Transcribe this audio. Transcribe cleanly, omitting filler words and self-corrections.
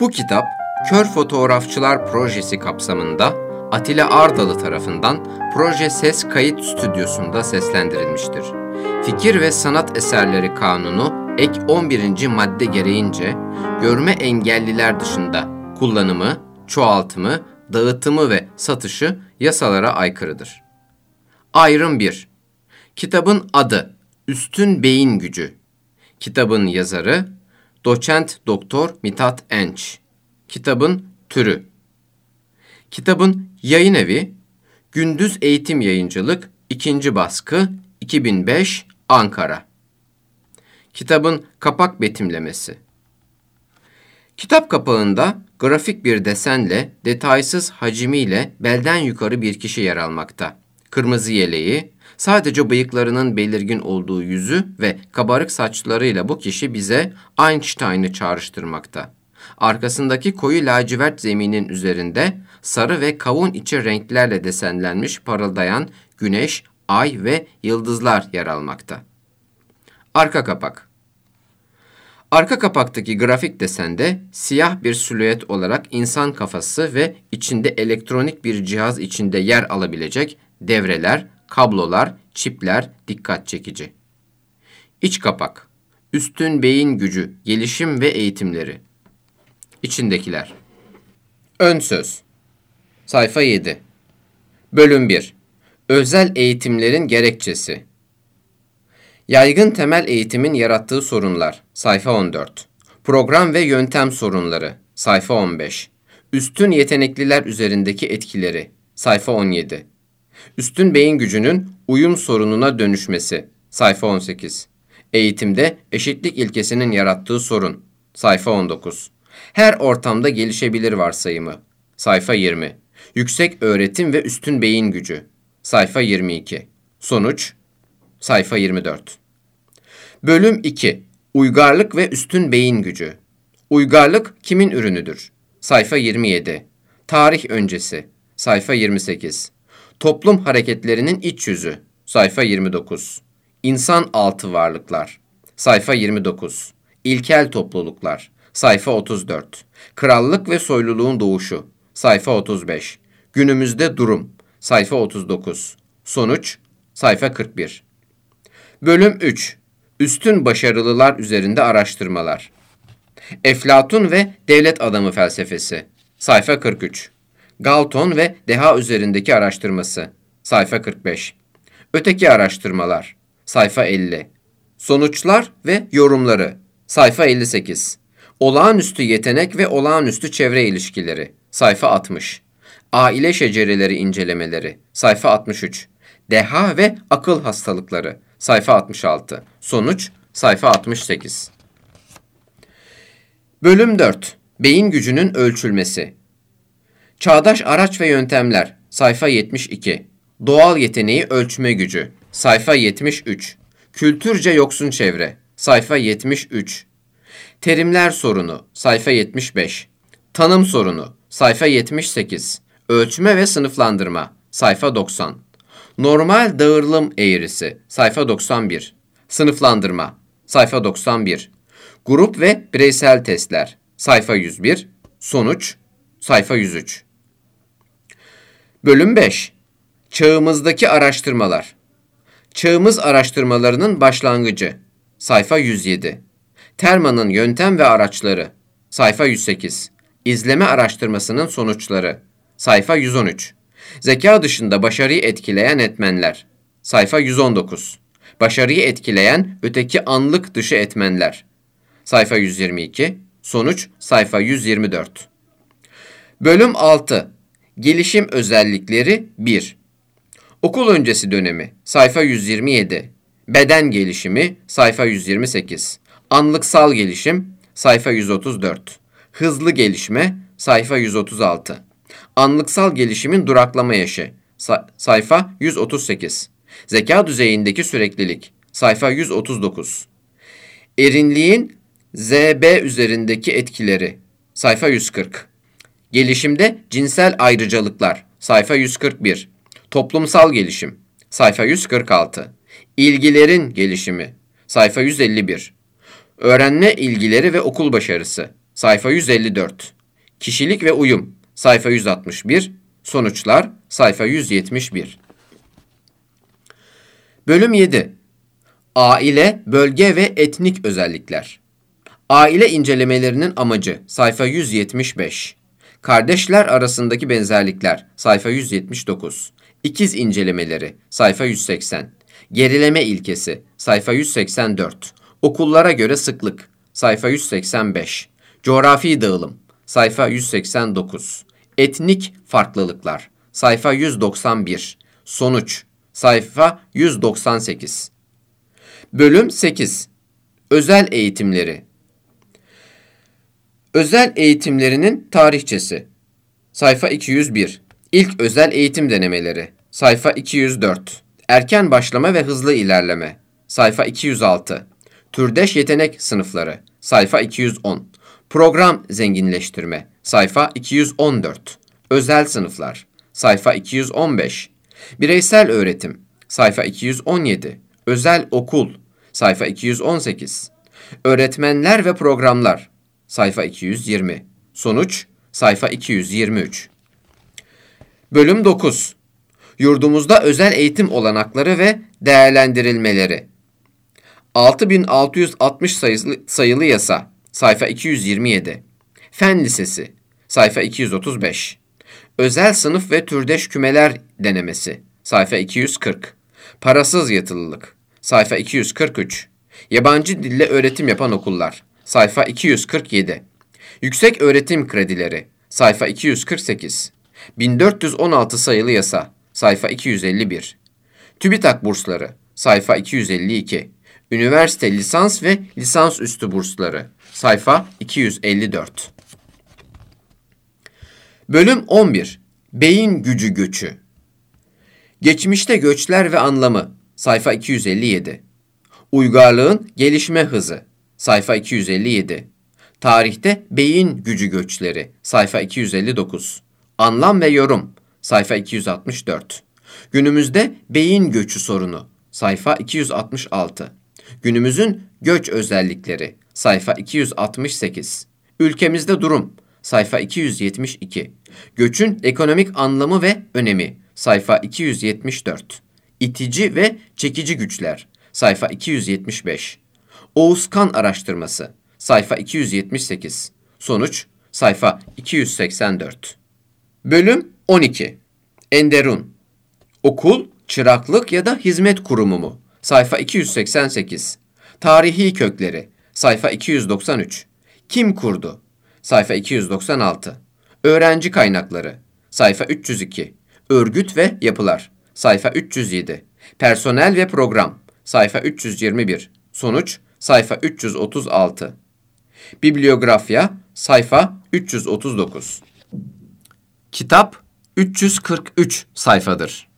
Bu kitap, Kör Fotoğrafçılar Projesi kapsamında Atilla Ardalı tarafından Proje Ses Kayıt Stüdyosu'nda seslendirilmiştir. Fikir ve Sanat Eserleri Kanunu ek 11. madde gereğince görme engelliler dışında kullanımı, çoğaltımı, dağıtımı ve satışı yasalara aykırıdır. Ayrım 1. Kitabın adı Üstün Beyin Gücü. Kitabın yazarı Doçent Doktor Mithat Enç. Kitabın türü. Kitabın yayın evi Gündüz Eğitim Yayıncılık 2. baskı 2005 Ankara. Kitabın kapak betimlemesi. Kitap kapağında grafik bir desenle, detaysız hacimiyle belden yukarı bir kişi yer almakta. Kırmızı yeleği, sadece bıyıklarının belirgin olduğu yüzü ve kabarık saçlarıyla bu kişi bize Einstein'ı çağrıştırmakta. Arkasındaki koyu lacivert zeminin üzerinde sarı ve kavun içi renklerle desenlenmiş parıldayan güneş, ay ve yıldızlar yer almakta. Arka kapak. Arka kapaktaki grafik desende siyah bir silüet olarak insan kafası ve içinde elektronik bir cihaz içinde yer alabilecek devreler, kablolar, çipler dikkat çekici. İç kapak. Üstün beyin gücü, gelişim ve eğitimleri. İçindekiler. Ön söz. Sayfa 7. Bölüm 1. Özel eğitimlerin gerekçesi. Yaygın temel eğitimin yarattığı sorunlar. Sayfa 14. Program ve yöntem sorunları. Sayfa 15. Üstün yetenekliler üzerindeki etkileri. Sayfa 17. Üstün beyin gücünün uyum sorununa dönüşmesi. Sayfa 18. Eğitimde eşitlik ilkesinin yarattığı sorun. Sayfa 19. Her ortamda gelişebilir varsayımı. Sayfa 20. Yüksek öğretim ve üstün beyin gücü. Sayfa 22. Sonuç. Sayfa 24. Bölüm 2. Uygarlık ve üstün beyin gücü. Uygarlık kimin ürünüdür? Sayfa 27. Tarih öncesi. Sayfa 28. Toplum hareketlerinin iç yüzü. Sayfa 29. İnsan altı varlıklar. Sayfa 29. İlkel topluluklar. Sayfa 34. Krallık ve soyluluğun doğuşu. Sayfa 35. Günümüzde durum. Sayfa 39. Sonuç. Sayfa 41. Bölüm 3. Üstün başarılılar üzerinde araştırmalar. Eflatun ve devlet adamı felsefesi. Sayfa 43. Galton ve deha üzerindeki araştırması. Sayfa 45. Öteki araştırmalar. Sayfa 50. Sonuçlar ve yorumları. Sayfa 58. Olağanüstü yetenek ve olağanüstü çevre ilişkileri. Sayfa 60. Aile şecereleri incelemeleri. Sayfa 63. Deha ve akıl hastalıkları. Sayfa 66. Sonuç. Sayfa 68. Bölüm 4. Beyin gücünün ölçülmesi. Çağdaş araç ve yöntemler. Sayfa 72. Doğal yeteneği ölçme gücü. Sayfa 73. Kültürce yoksun çevre. Sayfa 73. Terimler sorunu. Sayfa 75. Tanım sorunu. Sayfa 78. Ölçme ve sınıflandırma. Sayfa 90. Normal dağılım eğrisi. Sayfa 91. Sınıflandırma. Sayfa 91. Grup ve bireysel testler. Sayfa 101. Sonuç. Sayfa 103. Bölüm 5. Çağımızdaki araştırmalar. Çağımız araştırmalarının başlangıcı. Sayfa 107. Terman'ın yöntem ve araçları. Sayfa 108. İzleme araştırmasının sonuçları. Sayfa 113. Zeka dışında başarıyı etkileyen etmenler. Sayfa 119. Başarıyı etkileyen öteki anlık dışı etmenler. Sayfa 122. Sonuç sayfa 124. Bölüm 6. Gelişim özellikleri 1. Okul öncesi dönemi. Sayfa 127. Beden gelişimi. Sayfa 128. Anlıksal gelişim. Sayfa 134. Hızlı gelişme. Sayfa 136. Anlıksal gelişimin duraklama yaşı. Sayfa 138. Zeka düzeyindeki süreklilik. Sayfa 139. Erinliğin ZB üzerindeki etkileri. Sayfa 140. Gelişimde cinsel ayrıcalıklar. Sayfa 141. Toplumsal gelişim. Sayfa 146. İlgilerin gelişimi. Sayfa 151. Öğrenme ilgileri ve okul başarısı. sayfa 154. Kişilik ve uyum, sayfa 161. Sonuçlar, sayfa 171. Bölüm 7. Aile, bölge ve etnik özellikler. Aile incelemelerinin amacı, sayfa 175. Kardeşler arasındaki benzerlikler, sayfa 179. İkiz incelemeleri, sayfa 180. Gerileme ilkesi, sayfa 184. Okullara göre sıklık, sayfa 185. Coğrafi dağılım, sayfa 189. Etnik farklılıklar, sayfa 191. Sonuç, sayfa 198. Bölüm 8. Özel eğitimleri. Özel eğitimlerinin tarihçesi, sayfa 201. İlk özel eğitim denemeleri, sayfa 204. Erken başlama ve hızlı ilerleme, sayfa 206. Türdeş yetenek sınıfları, sayfa 210. Program zenginleştirme, sayfa 214. Özel sınıflar, sayfa 215. Bireysel öğretim, sayfa 217. Özel okul, sayfa 218. Öğretmenler ve programlar, sayfa 220. Sonuç, sayfa 223. Bölüm 9. Yurdumuzda özel eğitim olanakları ve değerlendirilmeleri. 6660 sayılı yasa, sayfa 227. Fen Lisesi, sayfa 235. Özel sınıf ve türdeş kümeler denemesi, sayfa 240. Parasız yatılılık, sayfa 243. Yabancı dille öğretim yapan okullar, sayfa 247. Yüksek öğretim kredileri, sayfa 248. 1416 sayılı yasa, sayfa 251. TÜBİTAK bursları, sayfa 252. Üniversite lisans ve lisansüstü bursları, sayfa 254. Bölüm 11. Beyin gücü göçü. Geçmişte göçler ve anlamı, sayfa 257. Uygarlığın gelişme hızı, sayfa 257. Tarihte beyin gücü göçleri, sayfa 259. Anlam ve yorum, sayfa 264. Günümüzde beyin göçü sorunu, sayfa 266. Günümüzün göç özellikleri, sayfa 268. Ülkemizde durum, sayfa 272. Göçün ekonomik anlamı ve önemi, sayfa 274. İtici ve çekici güçler, sayfa 275. Oğuzkan araştırması, sayfa 278. Sonuç, sayfa 284. Bölüm 12. Enderun. Okul, çıraklık ya da hizmet kurumu mu? Sayfa 288. Tarihi kökleri, sayfa 293. Kim kurdu? Sayfa 296. Öğrenci kaynakları, sayfa 302. Örgüt ve yapılar, sayfa 307. Personel ve program, sayfa 321. Sonuç, sayfa 336. Bibliografya, sayfa 339. Kitap 343 sayfadır.